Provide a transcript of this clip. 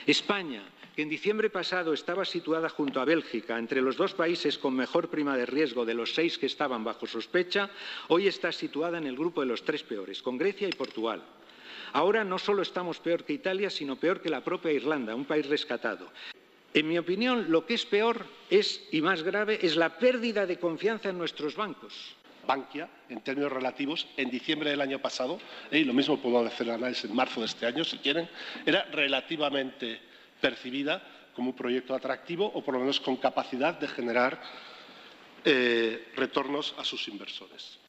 España, que en diciembre pasado estaba situada junto a Bélgica, entre los dos países con mejor prima de riesgo de los 6 que estaban bajo sospecha, hoy está situada en el grupo de los 3 peores, con Grecia y Portugal. Ahora no solo estamos peor que Italia, sino peor que la propia Irlanda, un país rescatado. En mi opinión, lo que es peor y más grave es la pérdida de confianza en nuestros bancos. Bankia, en términos relativos, en diciembre del año pasado, y lo mismo puedo hacer el análisis en marzo de este año, si quieren, era relativamente percibida como un proyecto atractivo o por lo menos con capacidad de generar retornos a sus inversores.